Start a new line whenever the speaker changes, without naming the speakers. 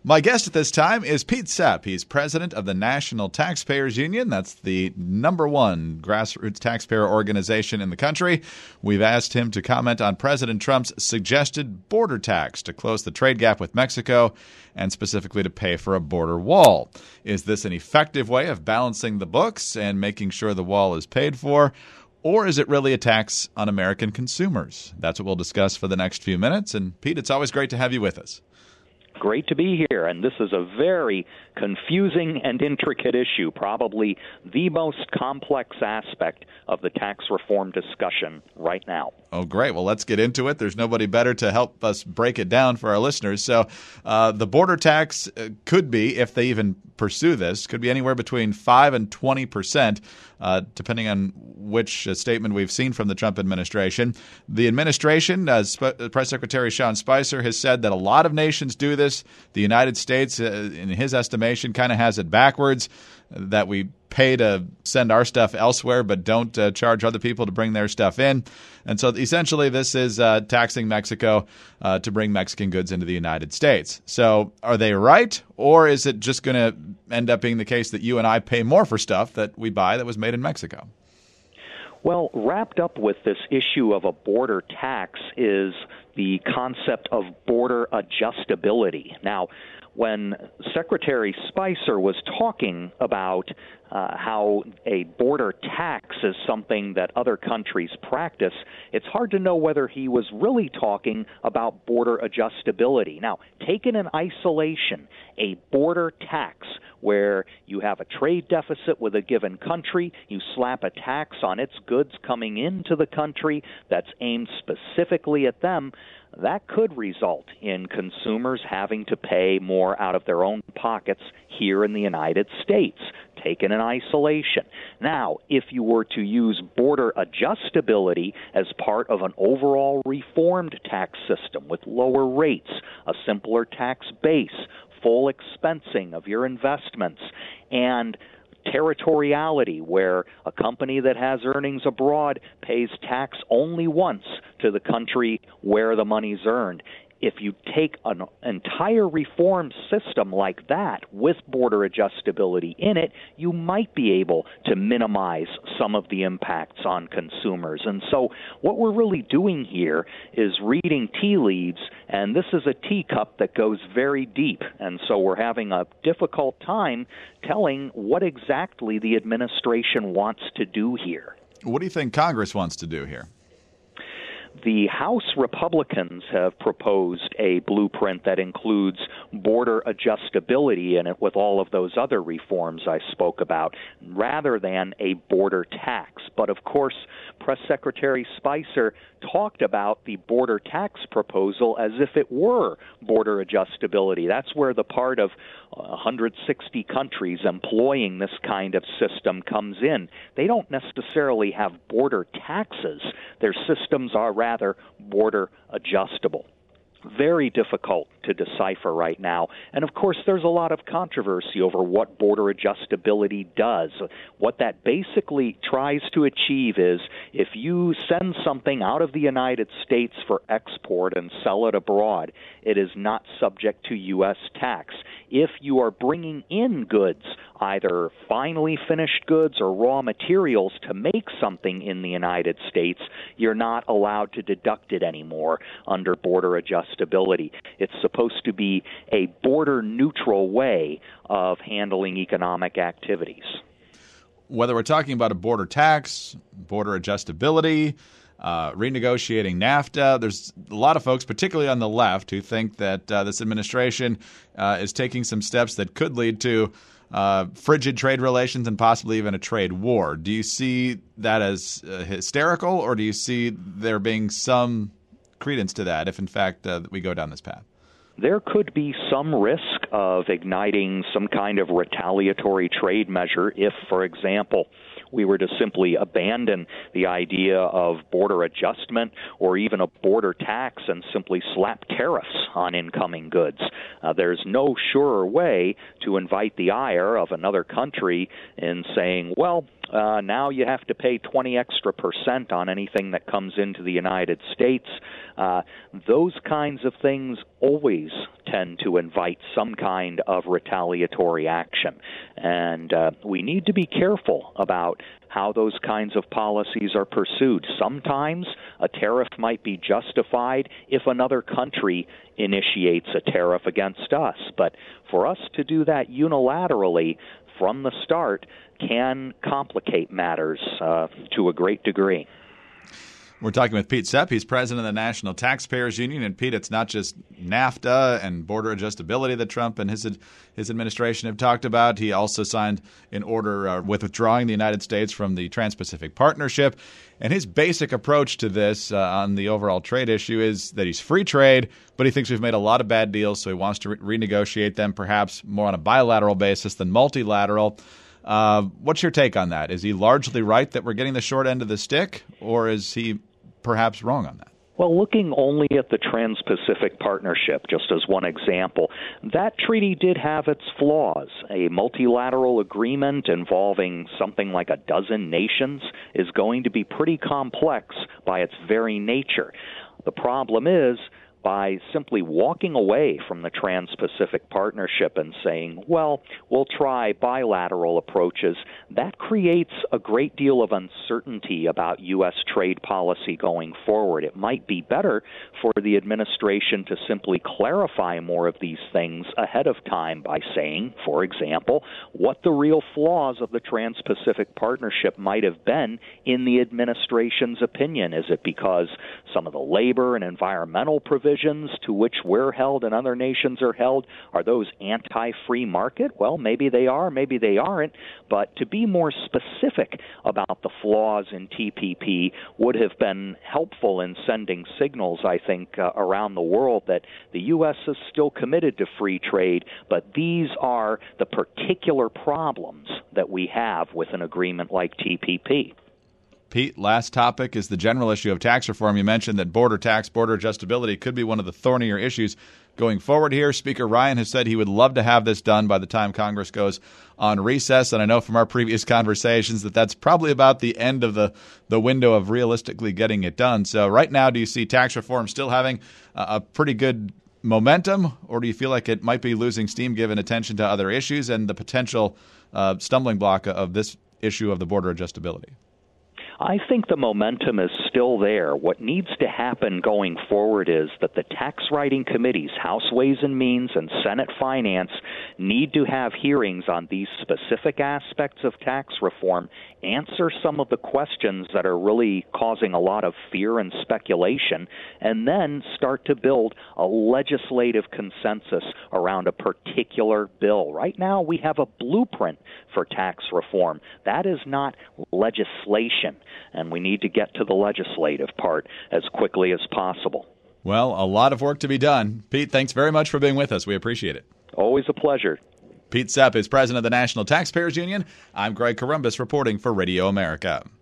My guest at this time is Pete Sepp. He's president of the National Taxpayers Union. That's the #1 grassroots taxpayer organization in the country. We've asked him to comment on President Trump's suggested border tax to close the trade gap with Mexico and specifically to pay for a border wall. Is this an effective way of balancing the books and making sure the wall is paid for? Or is it really a tax on American consumers? That's what we'll discuss for the next few minutes. And Pete, it's always great to have you with us.
Great to be here, and this is a very confusing and intricate issue, probably the most complex aspect of the tax reform discussion right now.
Oh, great. Well, let's get into it. There's nobody better to help us break it down for our listeners. So the border tax could be, if they even pursue this, could be anywhere between 5 and 20%, depending on which statement we've seen from the Trump administration. The administration, Press Secretary Sean Spicer has said that a lot of nations do this. The United States, in his estimation, kind of has it backwards, that we pay to send our stuff elsewhere but don't charge other people to bring their stuff in. And so essentially this is taxing Mexico to bring Mexican goods into the United States. So are they right, or is it just going to end up being the case that you and I pay more for stuff that we buy that was made in Mexico?
Well, wrapped up with this issue of a border tax is the concept of border adjustability. Now, when Secretary Spicer was talking about how a border tax is something that other countries practice, it's hard to know whether he was really talking about border adjustability. Now, taken in isolation, a border tax where you have a trade deficit with a given country, you slap a tax on its goods coming into the country that's aimed specifically at them, that could result in consumers having to pay more out of their own pockets here in the United States, taken in isolation. Now, if you were to use border adjustability as part of an overall reformed tax system with lower rates, a simpler tax base, full expensing of your investments, and territoriality, where a company that has earnings abroad pays tax only once to the country where the money's earned. If you take an entire reform system like that with border adjustability in it, you might be able to minimize some of the impacts on consumers. And so what we're really doing here is reading tea leaves, and this is a teacup that goes very deep. And so we're having a difficult time telling what exactly the administration wants to do here.
What do you think Congress wants to do here?
The House Republicans have proposed a blueprint that includes border adjustability in it with all of those other reforms I spoke about, rather than a border tax. But of course, Press Secretary Spicer talked about the border tax proposal as if it were border adjustability. That's where the part of 160 countries employing this kind of system comes in. They don't necessarily have border taxes. Their systems are rather border adjustable. Very difficult to decipher right now. And of course, there's a lot of controversy over what border adjustability does. What that basically tries to achieve is if you send something out of the United States for export and sell it abroad, it is not subject to U.S. tax. If you are bringing in goods, either finally finished goods or raw materials to make something in the United States, you're not allowed to deduct it anymore under border adjustability. It's supposed to be a border-neutral way of handling economic activities.
Whether we're talking about a border tax, border adjustability, renegotiating NAFTA, there's a lot of folks, particularly on the left, who think that this administration is taking some steps that could lead to frigid trade relations and possibly even a trade war. Do you see that as hysterical, or do you see there being some credence to that if, in fact, we go down this path?
There could be some risk of igniting some kind of retaliatory trade measure if, for example, we were to simply abandon the idea of border adjustment or even a border tax and simply slap tariffs on incoming goods. There's no surer way to invite the ire of another country in saying, well, now you have to pay 20% extra on anything that comes into the United States. Those kinds of things always tend to invite some kind of retaliatory action. And we need to be careful about how those kinds of policies are pursued. Sometimes a tariff might be justified if another country initiates a tariff against us. But for us to do that unilaterally from the start can complicate matters to a great degree.
We're talking with Pete Sepp. He's president of the National Taxpayers Union. And, Pete, it's not just NAFTA and border adjustability that Trump and his administration have talked about. He also signed an order withdrawing the United States from the Trans-Pacific Partnership. And his basic approach to this on the overall trade issue is that he's free trade, but he thinks we've made a lot of bad deals, so he wants to renegotiate them perhaps more on a bilateral basis than multilateral. What's your take on that? Is he largely right that we're getting the short end of the stick, or is he perhaps wrong on that?
Well, looking only at the Trans-Pacific Partnership, just as one example, that treaty did have its flaws. A multilateral agreement involving something like a dozen nations is going to be pretty complex by its very nature. The problem is, by simply walking away from the Trans-Pacific Partnership and saying, well, we'll try bilateral approaches, that creates a great deal of uncertainty about U.S. trade policy going forward. It might be better for the administration to simply clarify more of these things ahead of time by saying, for example, what the real flaws of the Trans-Pacific Partnership might have been in the administration's opinion. Is it because some of the labor and environmental provisions to which we're held and other nations are held, are those anti-free market? Well, maybe they are, maybe they aren't. But to be more specific about the flaws in TPP would have been helpful in sending signals, I think, around the world that the U.S. is still committed to free trade, but these are the particular problems that we have with an agreement like TPP.
Pete, last topic is the general issue of tax reform. You mentioned that border tax, border adjustability could be one of the thornier issues going forward here. Speaker Ryan has said he would love to have this done by the time Congress goes on recess. And I know from our previous conversations that that's probably about the end of the window of realistically getting it done. So right now, do you see tax reform still having a pretty good momentum, or do you feel like it might be losing steam given attention to other issues and the potential stumbling block of this issue of the border adjustability?
I think the momentum is still there. What needs to happen going forward is that the tax writing committees, House Ways and Means and Senate Finance, need to have hearings on these specific aspects of tax reform, answer some of the questions that are really causing a lot of fear and speculation, and then start to build a legislative consensus around a particular bill. Right now, we have a blueprint for tax reform. That is not legislation. And we need to get to the legislative part as quickly as possible.
Well, a lot of work to be done. Pete, thanks very much for being with us. We appreciate it.
Always a pleasure.
Pete Sepp is president of the National Taxpayers Union. I'm Greg Corombos reporting for Radio America.